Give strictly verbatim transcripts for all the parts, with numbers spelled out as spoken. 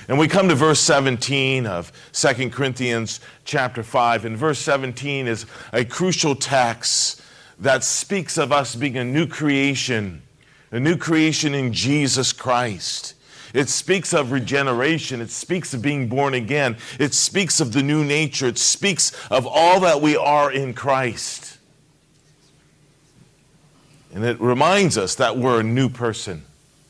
And we come to verse seventeen of Second Corinthians chapter five. And verse seventeen is a crucial text that speaks of us being a new creation, a new creation in Jesus Christ. It speaks of regeneration. It speaks of being born again. It speaks of the new nature. It speaks of all that we are in Christ. And it reminds us that we're a new person.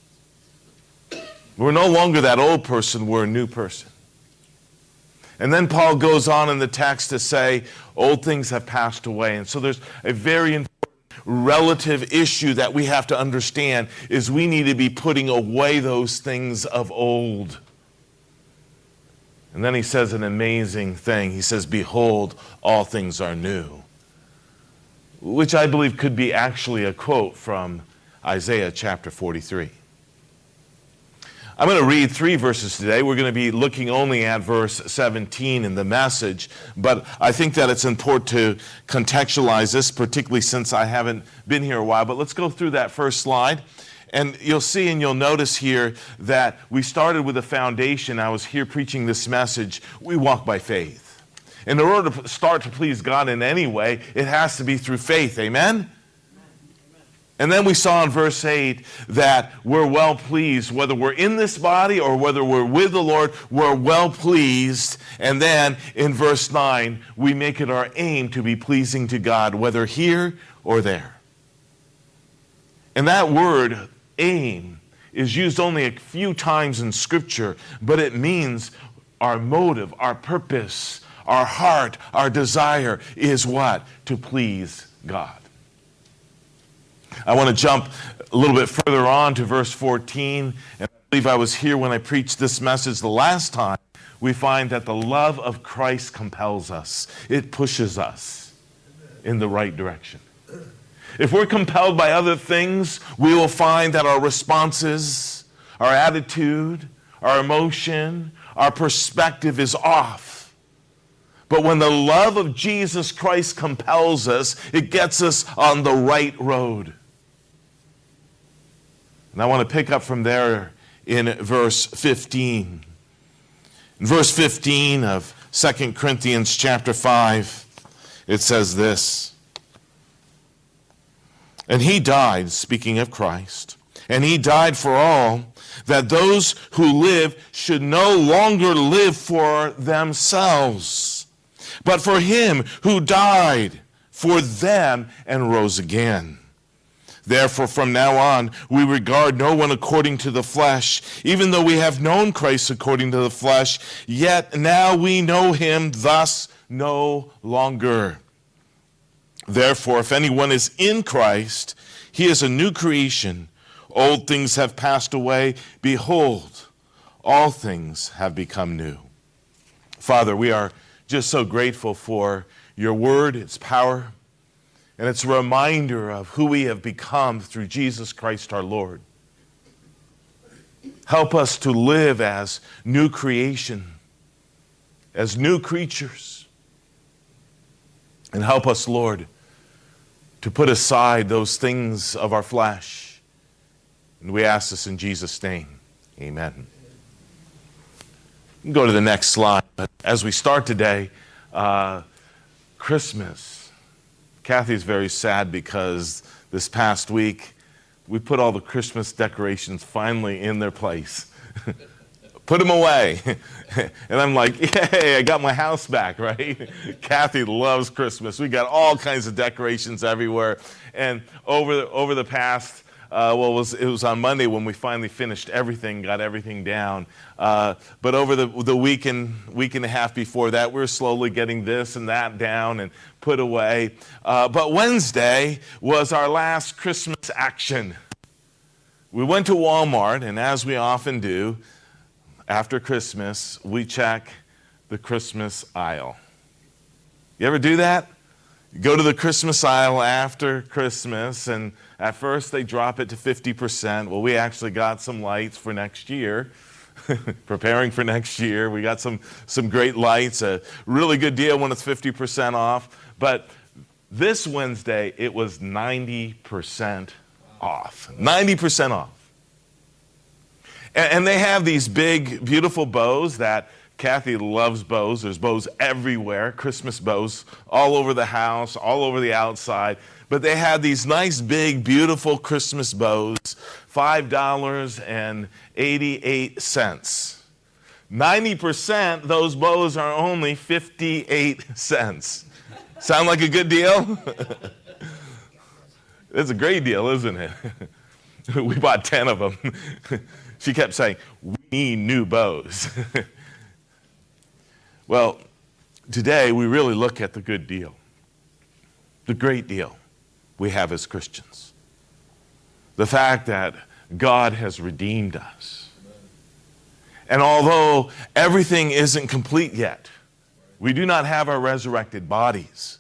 We're no longer that old person, we're a new person. And then Paul goes on in the text to say, old things have passed away. And so there's a very important relative issue that we have to understand is we need to be putting away those things of old. And then he says an amazing thing. He says, behold, all things are new. Which I believe could be actually a quote from Isaiah chapter forty-three. I'm going to read three verses today. We're going to be looking only at verse seventeen in the Message, but I think that it's important to contextualize this, particularly since I haven't been here a while. But let's go through that first slide. And you'll see and you'll notice here that we started with a foundation. I was here preaching this message. We walk by faith. In order to start to please God in any way, it has to be through faith. Amen? And then we saw in verse eight that we're well pleased, whether we're in this body or whether we're with the Lord, we're well pleased. And then in verse nine, we make it our aim to be pleasing to God, whether here or there. And that word, aim, is used only a few times in Scripture, but it means our motive, our purpose, our heart, our desire is what? To please God. I want to jump a little bit further on to verse fourteen. And I believe I was here when I preached this message the last time. We find that the love of Christ compels us. It pushes us in the right direction. If we're compelled by other things, we will find that our responses, our attitude, our emotion, our perspective is off. But when the love of Jesus Christ compels us, it gets us on the right road. And I want to pick up from there in verse fifteen. In verse fifteen of Second Corinthians chapter five, it says this. And he died, speaking of Christ, and he died for all, that those who live should no longer live for themselves, but for him who died for them and rose again. Therefore, from now on, we regard no one according to the flesh. Even though we have known Christ according to the flesh, yet now we know him thus no longer. Therefore, if anyone is in Christ, he is a new creation. Old things have passed away. Behold, all things have become new. Father, we are just so grateful for your word, its power, and it's a reminder of who we have become through Jesus Christ our Lord. Help us to live as new creation, as new creatures. And help us, Lord, to put aside those things of our flesh. And we ask this in Jesus' name. Amen. Go to the next slide. But as we start today, uh, Christmas. Kathy's very sad because this past week we put all the Christmas decorations finally in their place. Put them away. And I'm like, yay, I got my house back, right? Kathy loves Christmas. We got all kinds of decorations everywhere. And over the, over the past, uh, well, it was, it was on Monday when we finally finished everything, got everything down. Uh, but over the, the week, and, week and a half before that, we were slowly getting this and that down and put away. Uh, but Wednesday was our last Christmas action. We went to Walmart, and as we often do, after Christmas, we check the Christmas aisle. You ever do that? You go to the Christmas aisle after Christmas, and at first they drop it to fifty percent. Well, we actually got some lights for next year. Preparing for next year. We got some, some great lights, a really good deal when it's fifty percent off. But this Wednesday, it was ninety percent off. ninety percent off. And, and they have these big, beautiful bows that Kathy loves bows. There's bows everywhere, Christmas bows all over the house, all over the outside. But they have these nice, big, beautiful Christmas bows, five dollars and eighty-eight cents. ninety percent those bows are only fifty-eight cents. Sound like a good deal? It's a great deal, isn't it? We bought ten of them. She kept saying, we need new bows. Well, today we really look at the good deal, the great deal we have as Christians. The fact that God has redeemed us. And although everything isn't complete yet, we do not have our resurrected bodies.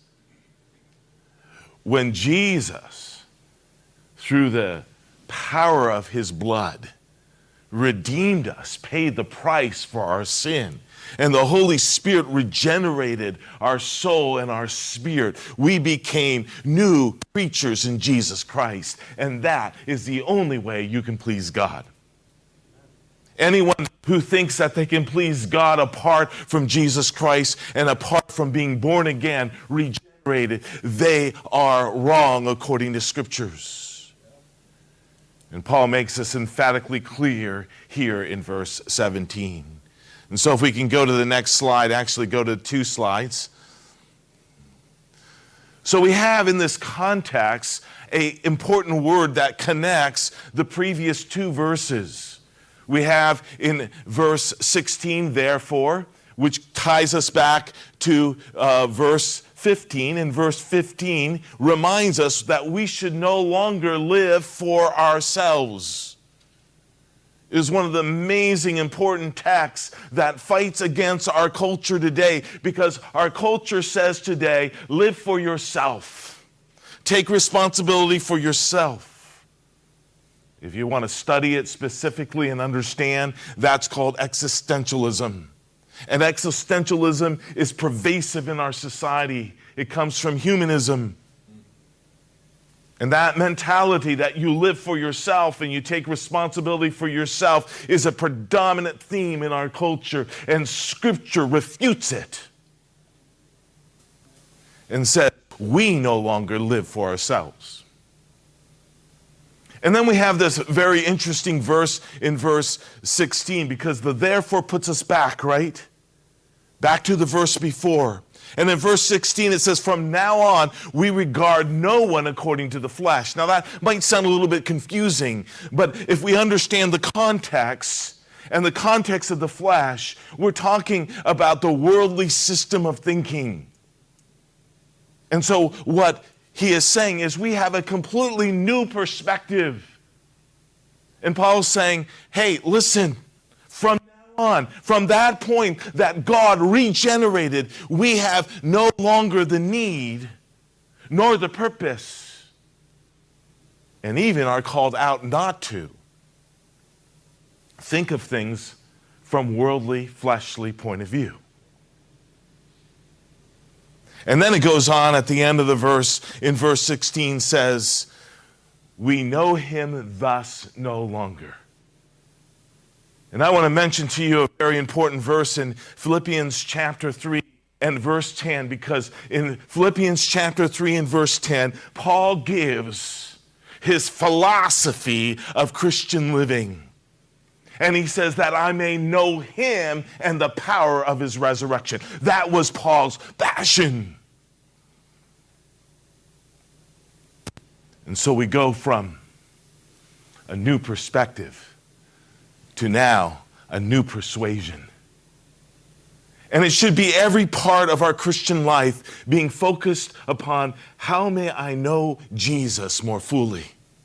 When Jesus, through the power of his blood, redeemed us, paid the price for our sin, and the Holy Spirit regenerated our soul and our spirit, we became new creatures in Jesus Christ. And that is the only way you can please God. Anyone who thinks that they can please God apart from Jesus Christ and apart from being born again, regenerated, they are wrong according to Scriptures. And Paul makes this emphatically clear here in verse seventeen. And so if we can go to the next slide, actually go to two slides. So we have in this context an important word that connects the previous two verses. We have in verse sixteen, therefore, which ties us back to uh, verse fifteen. And verse fifteen reminds us that we should no longer live for ourselves. It is one of the amazing, important texts that fights against our culture today, because our culture says today, live for yourself. Take responsibility for yourself. If you want to study it specifically and understand, that's called existentialism. And existentialism is pervasive in our society. It comes from humanism. And that mentality that you live for yourself and you take responsibility for yourself is a predominant theme in our culture, and Scripture refutes it and says we no longer live for ourselves. And then we have this very interesting verse in verse sixteen, because the therefore puts us back, right? Back to the verse before. And in verse sixteen, it says, from now on, we regard no one according to the flesh. Now that might sound a little bit confusing, but if we understand the context and the context of the flesh, we're talking about the worldly system of thinking. And so what he is saying is we have a completely new perspective. And Paul's saying, hey, listen, from on. From that point that God regenerated, we have no longer the need nor the purpose, and even are called out not to think of things from worldly, fleshly point of view. And then it goes on at the end of the verse, in verse sixteen says, we know him thus no longer. And I want to mention to you a very important verse in Philippians chapter three and verse ten, because in Philippians chapter three and verse ten, Paul gives his philosophy of Christian living. And he says that I may know him and the power of his resurrection. That was Paul's passion. And so we go from a new perspective to now a new persuasion. And it should be every part of our Christian life being focused upon how may I know Jesus more fully.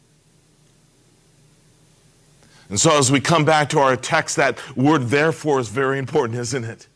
And so as we come back to our text, that word therefore is very important, isn't it?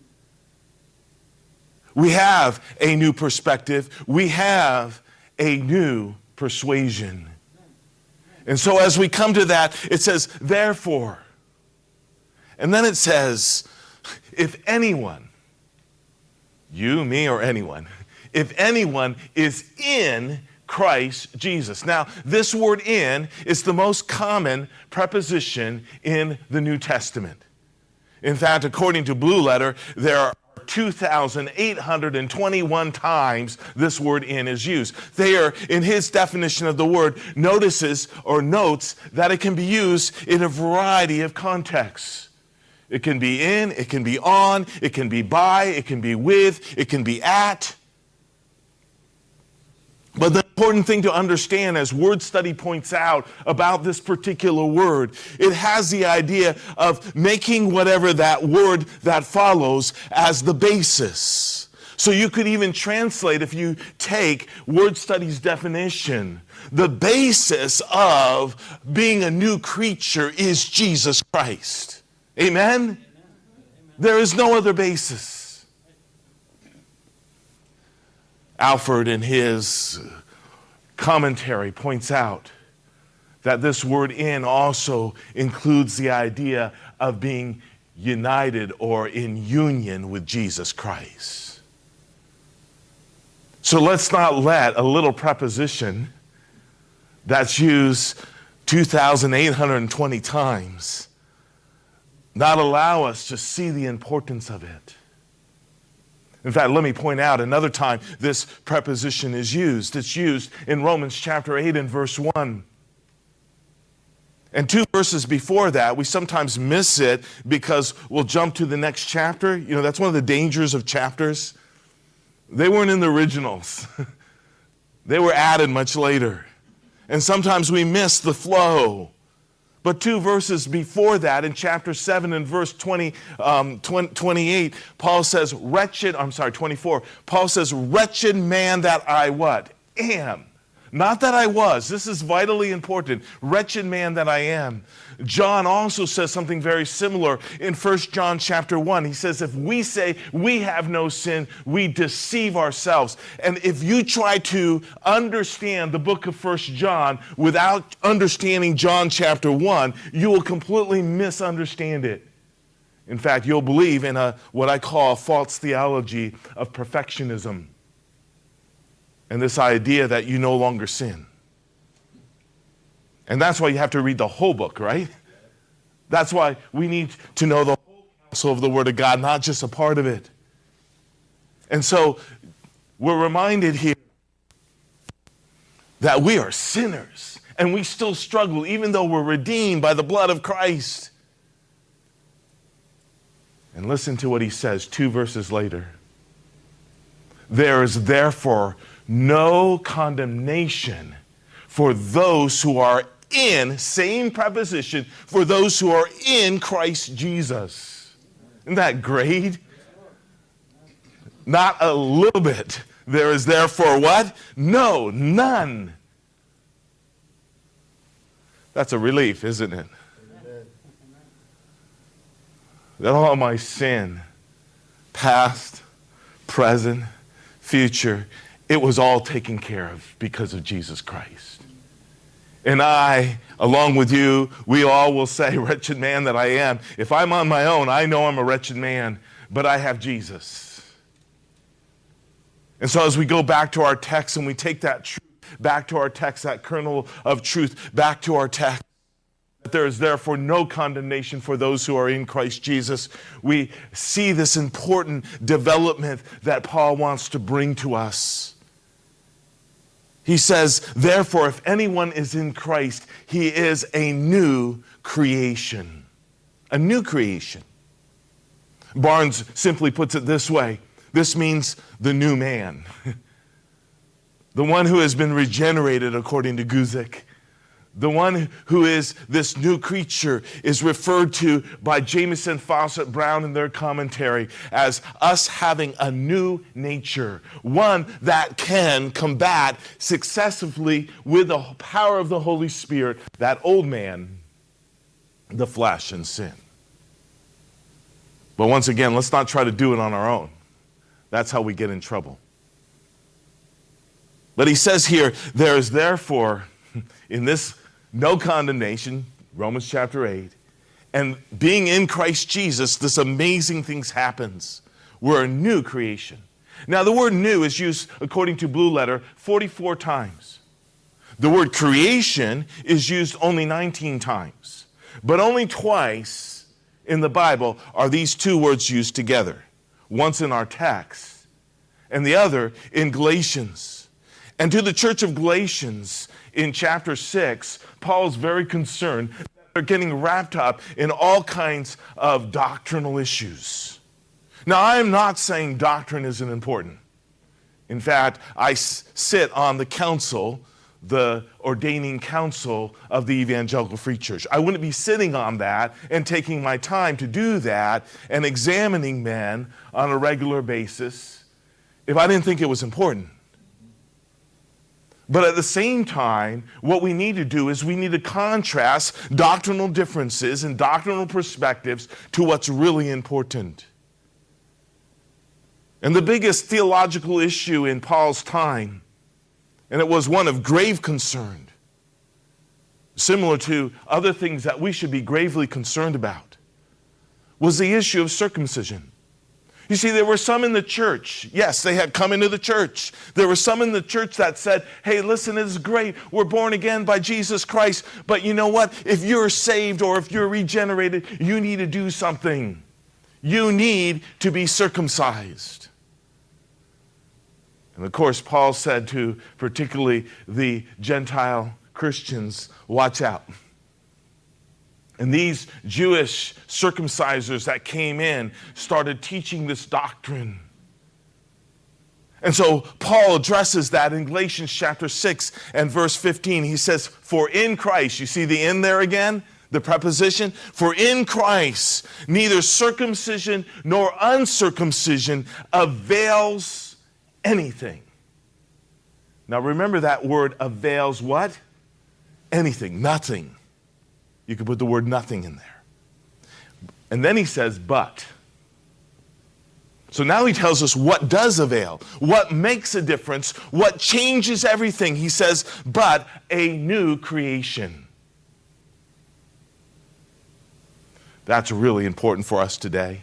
We have a new perspective. We have a new persuasion. And so as we come to that, it says, therefore. And then it says, if anyone, you, me, or anyone, if anyone is in Christ Jesus. Now, this word in is the most common preposition in the New Testament. In fact, according to Blue Letter, there are two thousand eight hundred twenty-one times this word in is used. There, in his definition of the word, notices or notes that it can be used in a variety of contexts. It can be in, it can be on, it can be by, it can be with, it can be at. But the important thing to understand, as Word Study points out about this particular word, it has the idea of making whatever that word that follows as the basis. So you could even translate, if you take Word Study's definition, the basis of being a new creature is Jesus Christ. Amen? Amen. There is no other basis. Alford, in his commentary, points out that this word in also includes the idea of being united or in union with Jesus Christ. So let's not let a little preposition that's used two thousand eight hundred twenty times not allow us to see the importance of it. In fact, let me point out another time this preposition is used. It's used in Romans chapter eight and verse one. And two verses before that, we sometimes miss it because we'll jump to the next chapter. You know, that's one of the dangers of chapters. They weren't in the originals. They were added much later. And sometimes we miss the flow. But two verses before that, in chapter seven and verse twenty, um, twenty-eight, Paul says, wretched, I'm sorry, twenty-four, Paul says, wretched man that I what? Am. Not that I was. This is vitally important. Wretched man that I am. John also says something very similar in First John chapter one. He says, if we say we have no sin, we deceive ourselves. And if you try to understand the book of First John without understanding John chapter one, you will completely misunderstand it. In fact, you'll believe in a what I call a false theology of perfectionism. And this idea that you no longer sin. And that's why you have to read the whole book, right? That's why we need to know the whole counsel of the Word of God, not just a part of it. And so we're reminded here that we are sinners and we still struggle even though we're redeemed by the blood of Christ. And listen to what he says two verses later. There is therefore no condemnation for those who are in, same preposition, for those who are in Christ Jesus. Isn't that great? Not a little bit. There is therefore what? No, none. That's a relief, isn't it? Amen. That all my sin, past, present, future, it was all taken care of because of Jesus Christ. And I, along with you, we all will say, wretched man that I am. If I'm on my own, I know I'm a wretched man, but I have Jesus. And so as we go back to our text and we take that truth back to our text, that kernel of truth back to our text, that there is therefore no condemnation for those who are in Christ Jesus, we see this important development that Paul wants to bring to us. He says, therefore, if anyone is in Christ, he is a new creation. A new creation. Barnes simply puts it this way. This means the new man. The one who has been regenerated, according to Guzik. The one who is this new creature is referred to by Jamieson, Fawcett, Brown in their commentary as us having a new nature, one that can combat successfully with the power of the Holy Spirit, that old man, the flesh and sin. But once again, let's not try to do it on our own. That's how we get in trouble. But he says here, there is therefore in this no condemnation, Romans chapter eight, and being in Christ Jesus, this amazing things happens. We're a new creation. Now the word new is used, according to Blue Letter, forty-four times. The word creation is used only nineteen times, but only twice in the Bible are these two words used together. Once in our text, and the other in Galatians. And to the church of Galatians in chapter six, Paul is very concerned that they're getting wrapped up in all kinds of doctrinal issues. Now, I am not saying doctrine isn't important. In fact, I s- sit on the council, the ordaining council of the Evangelical Free Church. I wouldn't be sitting on that and taking my time to do that and examining men on a regular basis if I didn't think it was important. But at the same time, what we need to do is we need to contrast doctrinal differences and doctrinal perspectives to what's really important. And the biggest theological issue in Paul's time, and it was one of grave concern, similar to other things that we should be gravely concerned about, was the issue of circumcision. You see, there were some in the church. Yes, they had come into the church. There were some in the church that said, hey, listen, it's great. We're born again by Jesus Christ. But you know what? If you're saved or if you're regenerated, you need to do something. You need to be circumcised. And of course, Paul said to particularly the Gentile Christians, watch out. And these Jewish circumcisers that came in started teaching this doctrine. And so Paul addresses that in Galatians chapter six and verse fifteen. He says, for in Christ, you see the in there again? The preposition, for in Christ, neither circumcision nor uncircumcision avails anything. Now remember that word avails what? Anything, nothing. You could put the word nothing in there. And then he says, but. So now he tells us what does avail, what makes a difference, what changes everything. He says, but a new creation. That's really important for us today.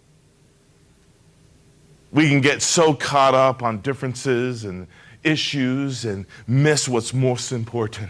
We can get so caught up on differences and issues and miss what's most important.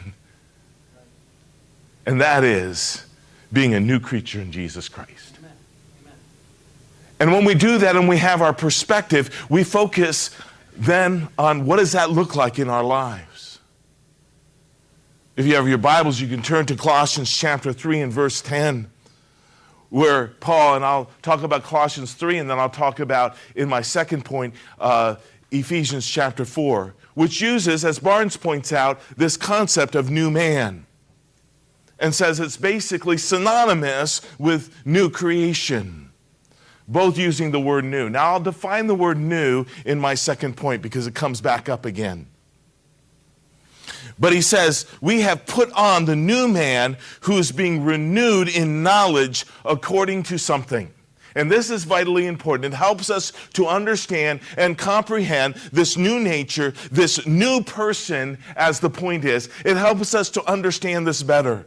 And that is being a new creature in Jesus Christ. Amen. Amen. And when we do that and we have our perspective, we focus then on what does that look like in our lives. If you have your Bibles, you can turn to Colossians chapter three and verse ten, where Paul, and I'll talk about Colossians three, and then I'll talk about, in my second point, uh, Ephesians chapter four, which uses, as Barnes points out, this concept of new man. And says it's basically synonymous with new creation, both using the word new. Now I'll define the word new in my second point because it comes back up again. But he says, we have put on the new man who is being renewed in knowledge according to something. And this is vitally important. It helps us to understand and comprehend this new nature, this new person, as the point is. It helps us to understand this better.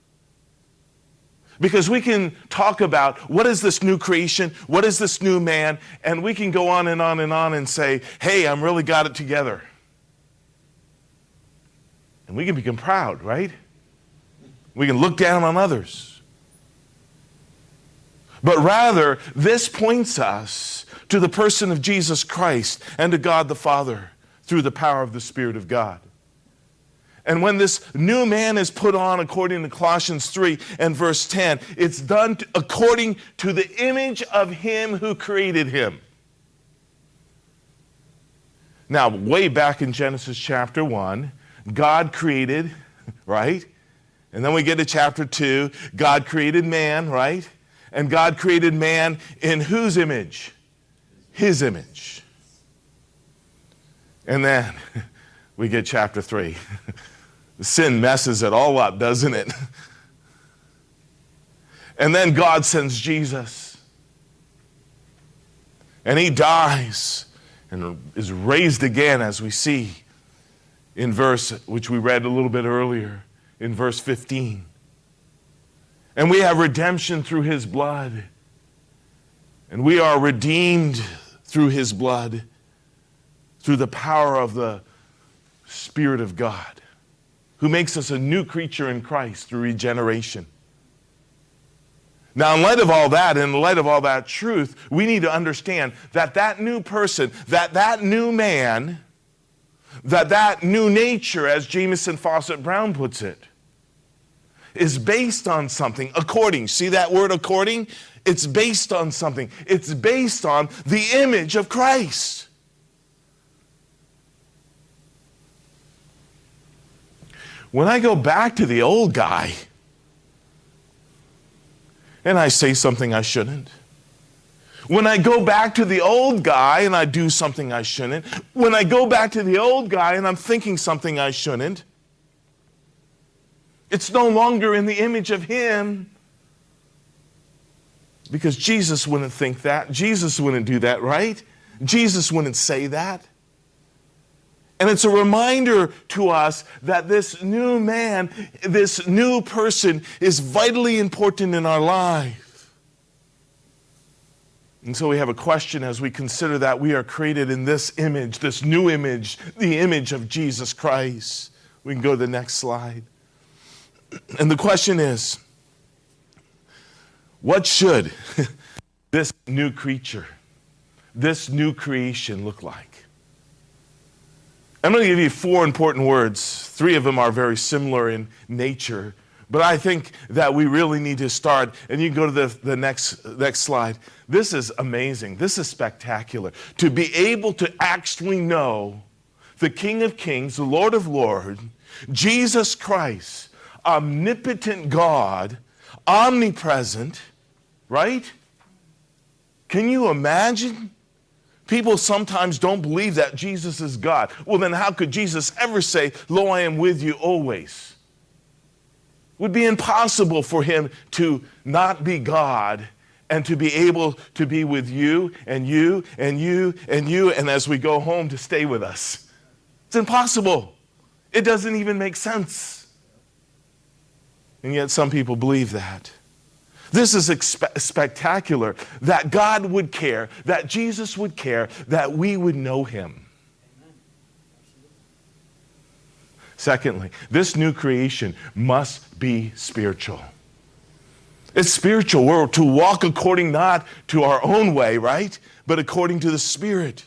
Because we can talk about what is this new creation, what is this new man, and we can go on and on and on and say, hey, I'm really got it together. And we can become proud, right? We can look down on others. But rather, this points us to the person of Jesus Christ and to God the Father through the power of the Spirit of God. And when this new man is put on, according to Colossians three and verse ten, it's done to, according to the image of him who created him. Now, way back in Genesis chapter one, God created, right? And then we get to chapter two, God created man, right? And God created man in whose image? His image. And then we get chapter three. Sin messes it all up, doesn't it? And then God sends Jesus. And he dies and is raised again, as we see in verse, which we read a little bit earlier, in verse fifteen. And we have redemption through his blood. And we are redeemed through his blood, through the power of the Spirit of God. who makes us a new creature in Christ through regeneration. Now, in light of all that, in light of all that truth, we need to understand that that new person, that that new man, that that new nature, as Jamieson Fausset Brown puts it, is based on something, according. See that word according? It's based on something. It's based on the image of Christ. When I go back to the old guy, and I say something I shouldn't, when I go back to the old guy and I do something I shouldn't, when I go back to the old guy and I'm thinking something I shouldn't, it's no longer in the image of him, because Jesus wouldn't think that. Jesus wouldn't do that, right? Jesus wouldn't say that. And it's a reminder to us that this new man, this new person is vitally important in our life. And so we have a question as we consider that we are created in this image, this new image, the image of Jesus Christ. We can go to the next slide. And the question is, what should this new creature, this new creation look like? I'm going to give you four important words. Three of them are very similar in nature, but I think that we really need to start, and you can go to the, the next, next slide. This is amazing. This is spectacular. To be able to actually know the King of Kings, the Lord of Lords, Jesus Christ, omnipotent God, omnipresent, right? Can you imagine? People sometimes don't believe that Jesus is God. Well, then how could Jesus ever say, "Lo, I am with you always"? It would be impossible for him to not be God and to be able to be with you and you and you and you, and as we go home to stay with us. It's impossible. It doesn't even make sense. And yet some people believe that. This is expe- spectacular, that God would care, that Jesus would care, that we would know him. Secondly, this new creation must be spiritual. It's spiritual. We're to walk according not to our own way, right? But according to the Spirit.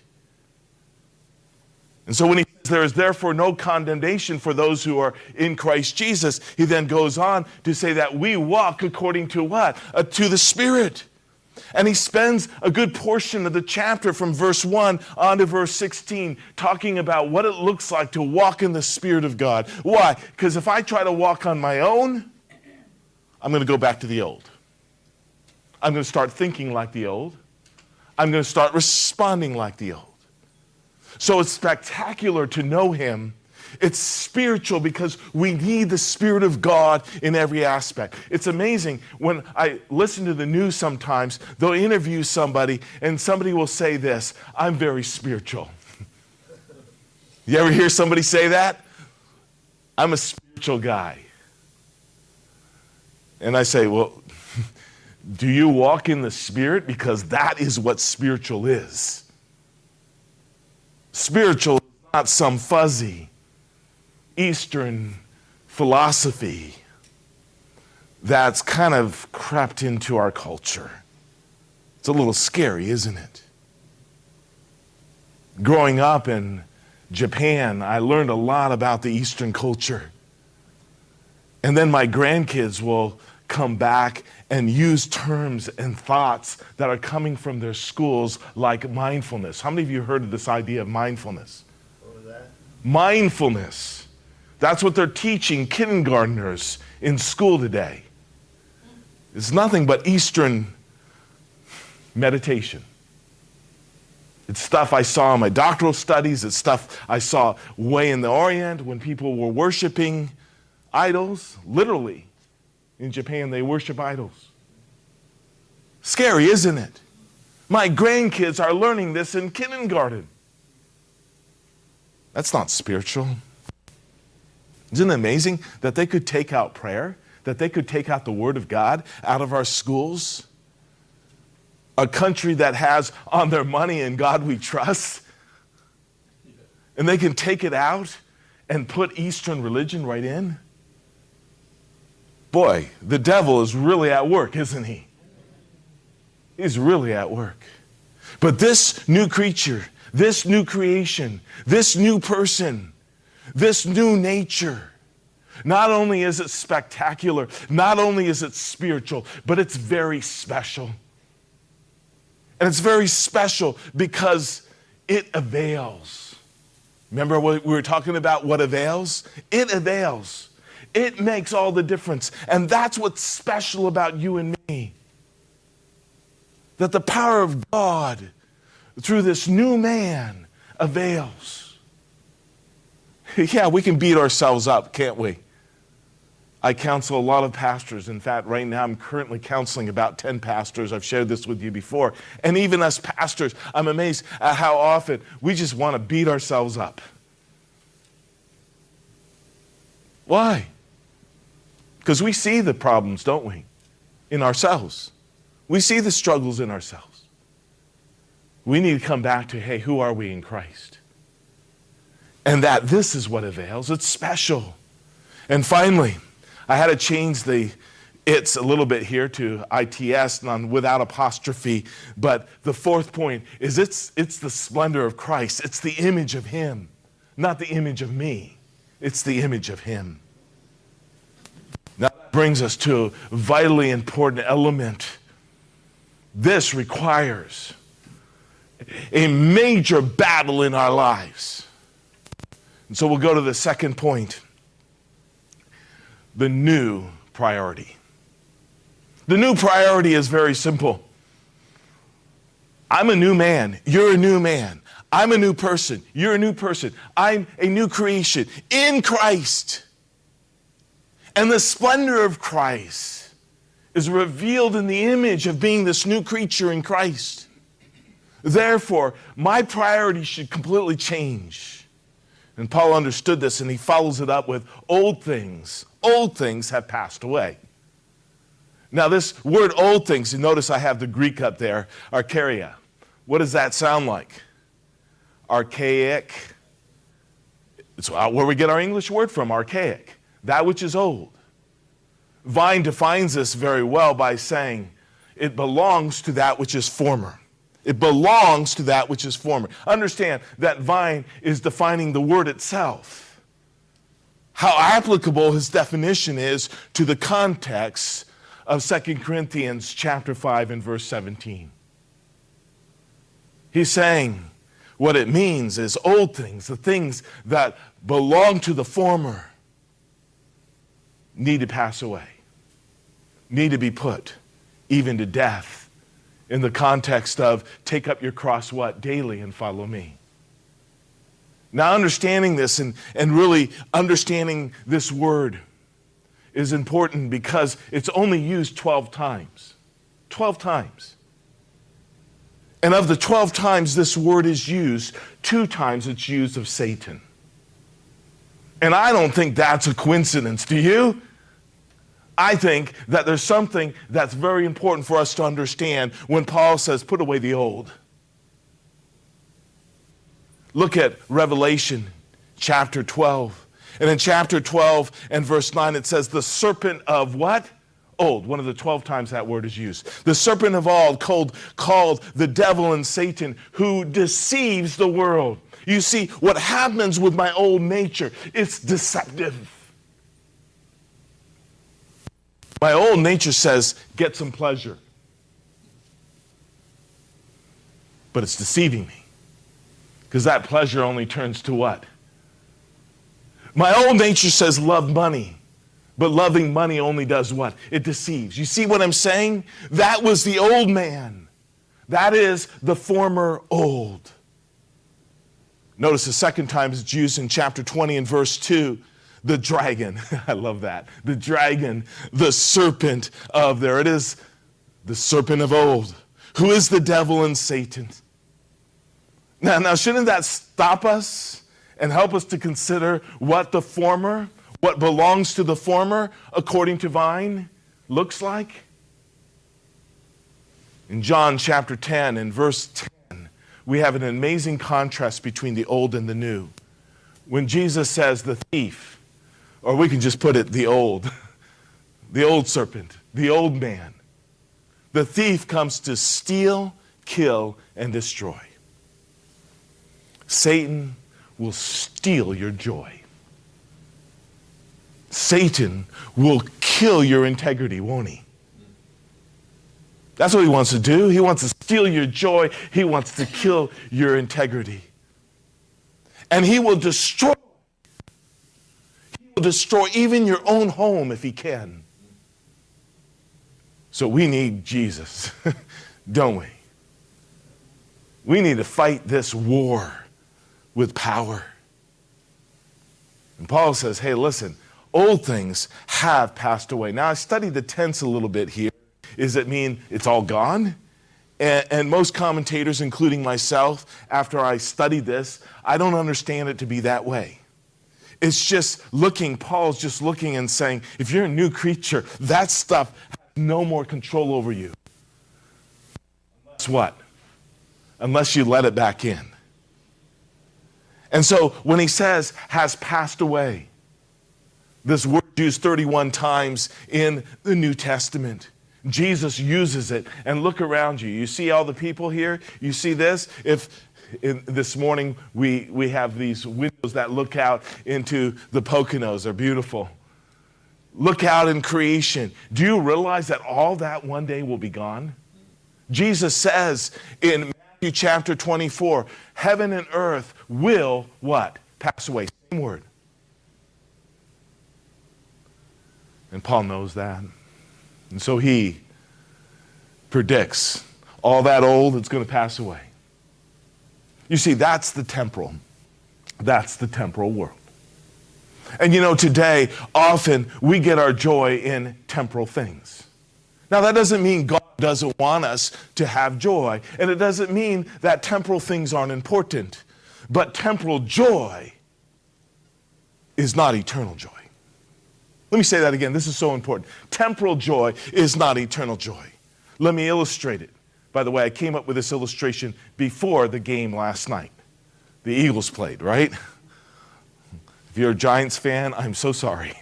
And so when he says there is therefore no condemnation for those who are in Christ Jesus, he then goes on to say that we walk according to what? Uh, to the Spirit. And he spends a good portion of the chapter from verse one on to verse sixteen talking about what it looks like to walk in the Spirit of God. Why? Because if I try to walk on my own, I'm going to go back to the old. I'm going to start thinking like the old. I'm going to start responding like the old. So it's spectacular to know him. It's spiritual because we need the Spirit of God in every aspect. It's amazing when I listen to the news sometimes, they'll interview somebody and somebody will say this, "I'm very spiritual." You ever hear somebody say that? "I'm a spiritual guy." And I say, well, do you walk in the Spirit? Because that is what spiritual is. Spiritual is not some fuzzy Eastern philosophy that's kind of crept into our culture. It's a little scary, isn't it? Growing up in Japan, I learned a lot about the Eastern culture. And then my grandkids will come back and use terms and thoughts that are coming from their schools like mindfulness. How many of you heard of this idea of mindfulness? What was that? Mindfulness. That's what they're teaching kindergartners in school today. It's nothing but Eastern meditation. It's stuff I saw in my doctoral studies. It's stuff I saw way in the Orient when people were worshiping idols, literally. In Japan, they worship idols. Scary, isn't it? My grandkids are learning this in kindergarten. That's not spiritual. Isn't it amazing that they could take out prayer, that they could take out the Word of God out of our schools? A country that has "on their money in God we trust," and they can take it out and put Eastern religion right in? Boy, the devil is really at work, isn't he? He's really at work. But this new creature, this new creation, this new person, this new nature, not only is it spectacular, not only is it spiritual, but it's very special. And it's very special because it avails. Remember what we were talking about, what avails? It avails. It makes all the difference. And that's what's special about you and me. That the power of God through this new man avails. Yeah, we can beat ourselves up, can't we? I counsel a lot of pastors. In fact, right now I'm currently counseling about ten pastors. I've shared this with you before. And even us pastors, I'm amazed at how often we just want to beat ourselves up. Why? Because we see the problems, don't we? In ourselves. We see the struggles in ourselves. We need to come back to, hey, who are we in Christ? And that this is what avails. It's special. And finally, I had to change the it's a little bit here to I T S, non, without apostrophe. But the fourth point is it's, it's the splendor of Christ. It's the image of Him, not the image of me. It's the image of Him. Now that brings us to a vitally important element. This requires a major battle in our lives. And so we'll go to the second point. The new priority. The new priority is very simple. I'm a new man. You're a new man. I'm a new person. You're a new person. I'm a new creation in Christ. And the splendor of Christ is revealed in the image of being this new creature in Christ. Therefore, my priority should completely change. And Paul understood this, and he follows it up with old things. Old things have passed away. Now this word old things, you notice I have the Greek up there, archaia. What does that sound like? Archaic. It's where we get our English word from, archaic. That which is old. Vine defines this very well by saying it belongs to that which is former. It belongs to that which is former. Understand that vine is defining the word itself. How applicable his definition is to the context of Second Corinthians chapter five and verse seventeen. He's saying what it means is old things, the things that belong to the former, need to pass away, need to be put even to death, in the context of take up your cross what? Daily and follow me. Now understanding this and, and really understanding this word is important because it's only used twelve times. twelve times. And of the twelve times this word is used, two times it's used of Satan. And I don't think that's a coincidence. Do you? I think that there's something that's very important for us to understand when Paul says, put away the old. Look at Revelation chapter twelve. And in chapter twelve and verse nine, it says, the serpent of what? Old. One of the twelve times that word is used. The serpent of old, called, called the devil and Satan, who deceives the world. You see, what happens with my old nature, it's deceptive. My old nature says, get some pleasure. But it's deceiving me. Because that pleasure only turns to what? My old nature says, love money. But loving money only does what? It deceives. You see what I'm saying? That was the old man. That is the former old. Notice the second time it's used in chapter twenty and verse two. The dragon, I love that. The dragon, the serpent of, there it is, the serpent of old, who is the devil and Satan. Now, now, shouldn't that stop us and help us to consider what the former, what belongs to the former, according to Vine, looks like? In John chapter ten and verse ten, we have an amazing contrast between the old and the new. when Jesus says the thief, or we can just put it the old, the old serpent, the old man. The thief comes to steal, kill, and destroy. Satan will steal your joy. Satan will kill your integrity, won't he? That's what he wants to do. He wants to steal your joy. He wants to kill your integrity. And he will destroy. He will destroy even your own home if he can. So we need Jesus, don't we? We need to fight this war with power. And Paul says, hey, listen, old things have passed away. Now, I studied the tense a little bit here. Does it mean it's all gone? And, and most commentators, including myself, after I studied this, I don't understand it to be that way. It's just looking, Paul's just looking and saying, if you're a new creature, that stuff has no more control over you. Unless what? Unless you let it back in. And so when he says, has passed away, this word used thirty-one times in the New Testament. Jesus uses it. And look around you. You see all the people here? You see this? If in, this morning we, we have these windows that look out into the Poconos. They're beautiful. Look out in creation. Do you realize that all that one day will be gone? Jesus says in Matthew chapter twenty-four, heaven and earth will what? Pass away. Same word. And Paul knows that. And so he predicts all that old that's going to pass away. You see, that's the temporal. That's the temporal world. And you know, today, often we get our joy in temporal things. Now, that doesn't mean God doesn't want us to have joy. And it doesn't mean that temporal things aren't important. But temporal joy is not eternal joy. Let me say that again. This is so important. Temporal joy is not eternal joy. Let me illustrate it. By the way, I came up with this illustration before the game last night. The Eagles played, right? If you're a Giants fan, I'm so sorry.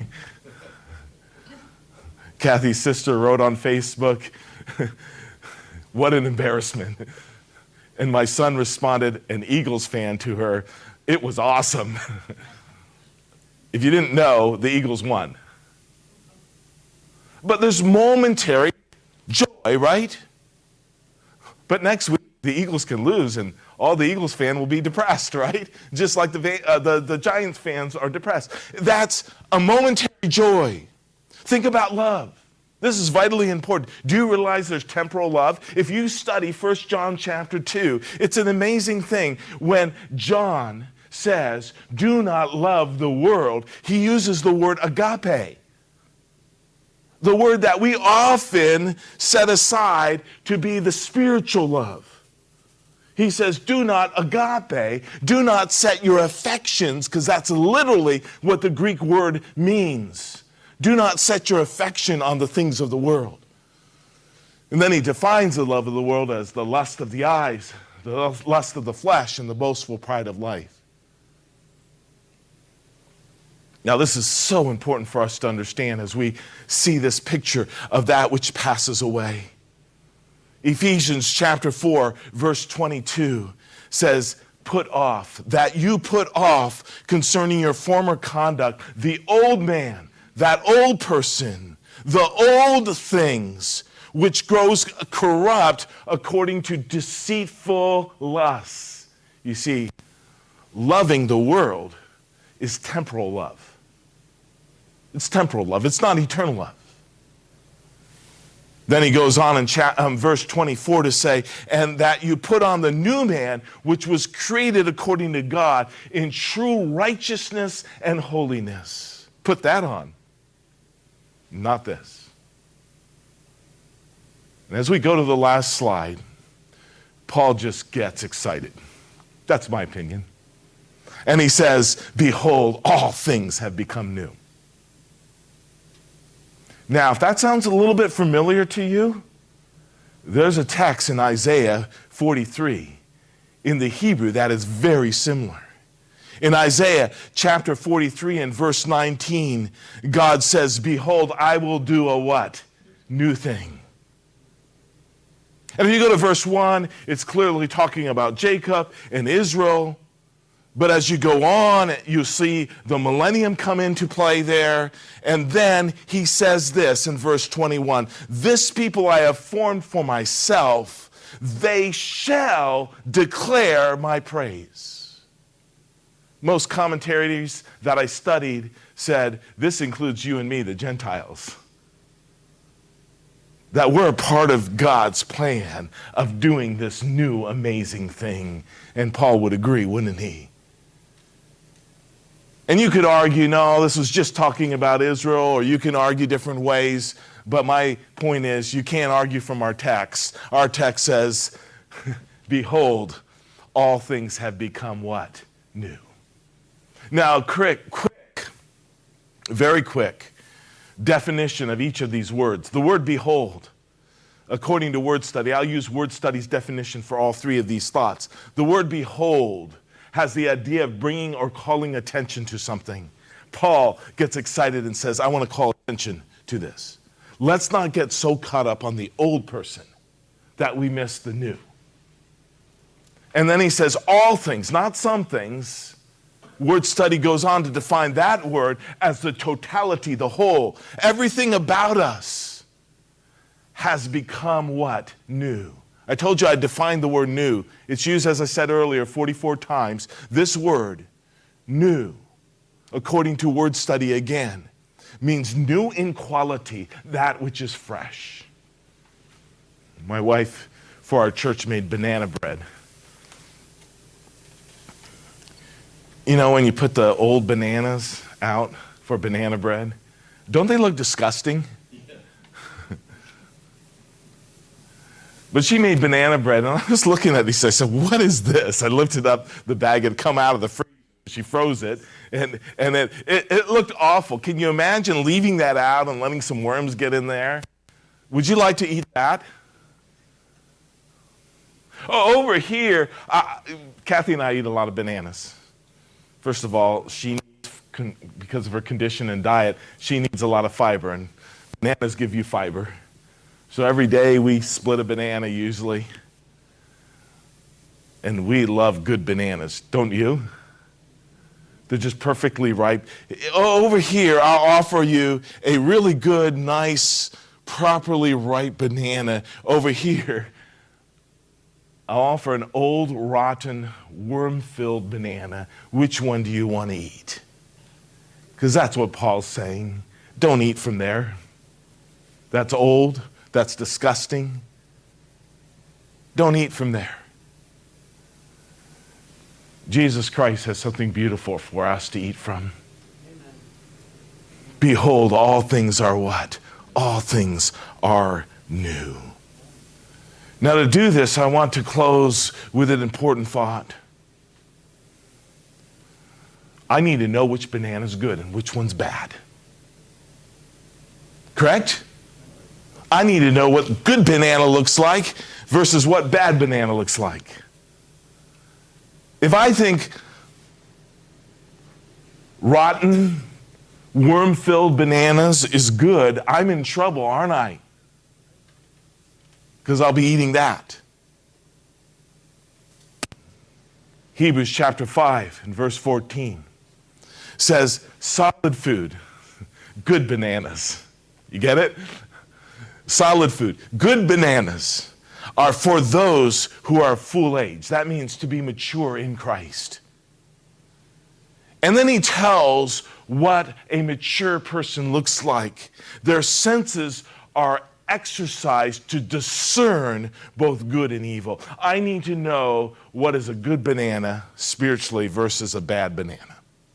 Kathy's sister wrote on Facebook, what an embarrassment. And my son responded, an Eagles fan, to her, it was awesome. If you didn't know, the Eagles won. But there's momentary joy, right? But next week, the Eagles can lose, and all the Eagles fan will be depressed, right? Just like the, uh, the, the Giants fans are depressed. That's a momentary joy. Think about love. This is vitally important. Do you realize there's temporal love? If you study First John chapter two, it's an amazing thing. When John says, do not love the world, he uses the word agape. The word that we often set aside to be the spiritual love. He says, do not agape, do not set your affections, because that's literally what the Greek word means. Do not set your affection on the things of the world. And then he defines the love of the world as the lust of the eyes, the lust of the flesh, and the boastful pride of life. Now, this is so important for us to understand as we see this picture of that which passes away. Ephesians chapter four, verse twenty-two says, put off, that you put off concerning your former conduct, the old man, that old person, the old things, which grows corrupt according to deceitful lusts. You see, loving the world is temporal love. It's temporal love. It's not eternal love. Then he goes on in cha- um, verse twenty-four to say, and that you put on the new man, which was created according to God in true righteousness and holiness. Put that on. Not this. And as we go to the last slide, Paul just gets excited. That's my opinion. And he says, behold, all things have become new. Now, if that sounds a little bit familiar to you, there's a text in Isaiah forty-three in the Hebrew that is very similar. In Isaiah chapter forty-three and verse nineteen, God says, behold, I will do a what? New thing. And if you go to verse one, it's clearly talking about Jacob and Israel. But as you go on, you see the millennium come into play there. And then he says this in verse twenty-one, this people I have formed for myself, they shall declare my praise. Most commentaries that I studied said, this includes you and me, the Gentiles. That we're a part of God's plan of doing this new amazing thing. And Paul would agree, wouldn't he? And you could argue, no, this was just talking about Israel, or you can argue different ways. But my point is, you can't argue from our text. Our text says, behold, all things have become what? New. Now, quick, quick, very quick definition of each of these words. The word behold, according to Word Study, I'll use Word Study's definition for all three of these thoughts. The word behold has the idea of bringing or calling attention to something. Paul gets excited and says, I want to call attention to this. Let's not get so caught up on the old person that we miss the new. And then he says, all things, not some things. Word Study goes on to define that word as the totality, the whole. Everything about us has become what? New. I told you I defined the word new. It's used, as I said earlier, forty-four times. This word, new, according to Word Study again, means new in quality, that which is fresh. My wife, for our church, made banana bread. You know, when you put the old bananas out for banana bread, don't they look disgusting? But she made banana bread, and I was looking at these. I said, what is this? I lifted up the bag. It had come out of the freezer. She froze it, and, and it, it, it looked awful. Can you imagine leaving that out and letting some worms get in there? Would you like to eat that? Oh, over here, uh, Kathy and I eat a lot of bananas. First of all, she needs, because of her condition and diet, she needs a lot of fiber, and bananas give you fiber. So every day we split a banana usually. And we love good bananas, don't you? They're just perfectly ripe. Over here, I'll offer you a really good, nice, properly ripe banana. Over here, I'll offer an old, rotten, worm-filled banana. Which one do you want to eat? Because that's what Paul's saying. Don't eat from there. That's old. That's disgusting. Don't eat from there. Jesus Christ has something beautiful for us to eat from. Amen. Behold, all things are what? All things are new. Now, to do this, I want to close with an important thought. I need to know which banana is good and which one's bad. Correct? I need to know what good banana looks like versus what bad banana looks like. If I think rotten, worm-filled bananas is good, I'm in trouble, aren't I? Because I'll be eating that. Hebrews chapter five and verse fourteen says, solid food, good bananas. You get it? Solid food, good bananas are for those who are full age. That means to be mature in Christ. And then he tells what a mature person looks like. Their senses are exercised to discern both good and evil. I need to know what is a good banana spiritually versus a bad banana.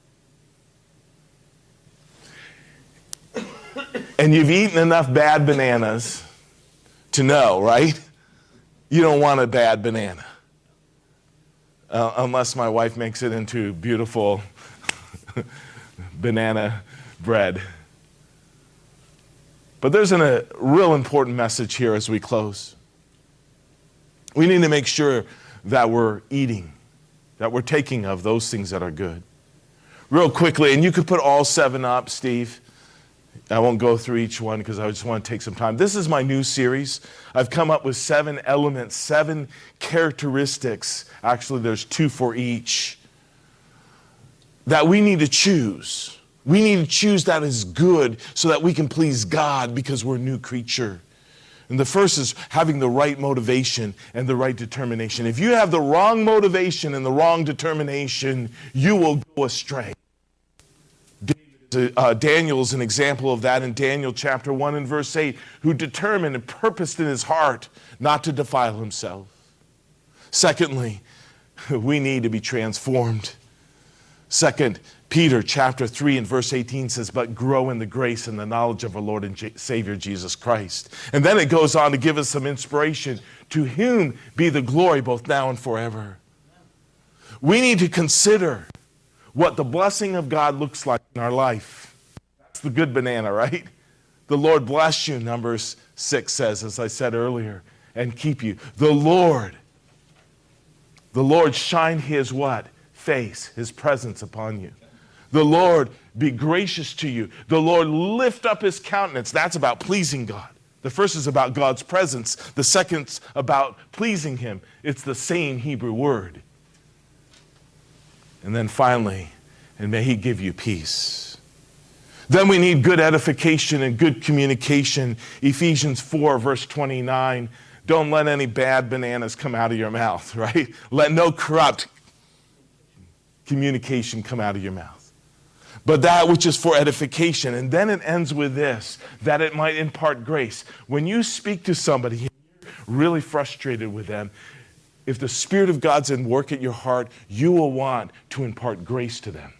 And you've eaten enough bad bananas to know, right? You don't want a bad banana. Uh, unless my wife makes it into beautiful banana bread. But there's an, a real important message here as we close. We need to make sure that we're eating, that we're taking of those things that are good. real quickly, and you could put all seven up, Steve. I won't go through each one because I just want to take some time. This is my new series. I've come up with seven elements, seven characteristics. Actually, there's two for each that we need to choose. We need to choose that is good so that we can please God because we're a new creature. And the first is having the right motivation and the right determination. If you have the wrong motivation and the wrong determination, you will go astray. Uh, Daniel is an example of that in Daniel chapter one and verse eight, who determined and purposed in his heart not to defile himself. Secondly, we need to be transformed. Second Peter chapter three and verse eighteen says, but grow in the grace and the knowledge of our Lord and J- Savior Jesus Christ. And then it goes on to give us some inspiration. To whom be the glory both now and forever. We need to consider what the blessing of God looks like in our life. That's the good banana, right? The Lord bless you, Numbers six says, as I said earlier, and keep you. The Lord, the Lord shine his what? Face, his presence upon you. The Lord be gracious to you. The Lord lift up his countenance. That's about pleasing God. The first is about God's presence. The second's about pleasing him. It's the same Hebrew word. And then finally, and may he give you peace. Then we need good edification and good communication. Ephesians four, verse twenty-nine. Don't let any bad bananas come out of your mouth, right? Let no corrupt communication come out of your mouth, but that which is for edification. And then it ends with this, that it might impart grace. When you speak to somebody, you're really frustrated with them, if the Spirit of God's in work at your heart, you will want to impart grace to them.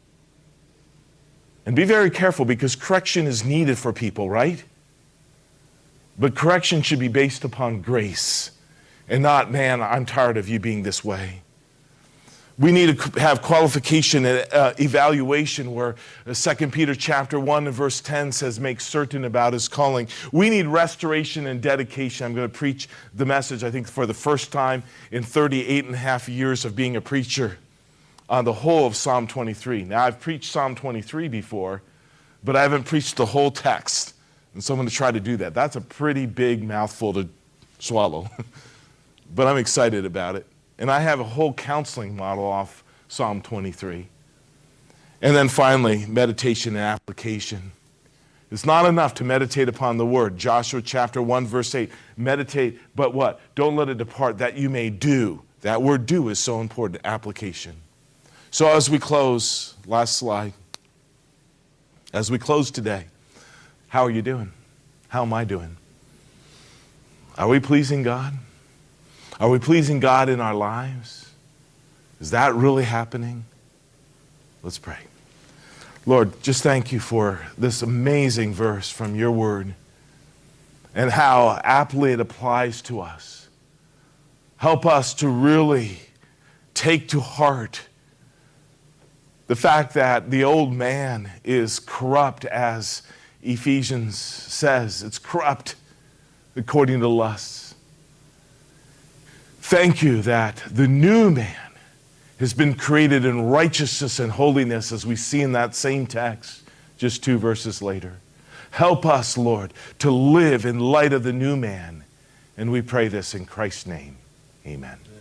And be very careful, because correction is needed for people, right? But correction should be based upon grace and not, man, I'm tired of you being this way. We need to have qualification and uh, evaluation, where Second Peter chapter one and verse ten says, make certain about his calling. We need restoration and dedication. I'm going to preach the message, I think, for the first time in thirty-eight and a half years of being a preacher on the whole of Psalm twenty-three. Now, I've preached Psalm twenty-three before, but I haven't preached the whole text. And so I'm going to try to do that. That's a pretty big mouthful to swallow, but I'm excited about it. And I have a whole counseling model off Psalm twenty-three. And then finally, meditation and application. It's not enough to meditate upon the word. Joshua chapter one, verse eight, meditate, but what? Don't let it depart, that you may do. That word do is so important, application. So as we close, last slide. As we close today, how are you doing? How am I doing? Are we pleasing God? Are we pleasing God in our lives? Is that really happening? Let's pray. Lord, just thank you for this amazing verse from your word and how aptly it applies to us. Help us to really take to heart the fact that the old man is corrupt, as Ephesians says. It's corrupt according to lusts. Thank you that the new man has been created in righteousness and holiness, as we see in that same text just two verses later. Help us, Lord, to live in light of the new man. And we pray this in Christ's name. Amen.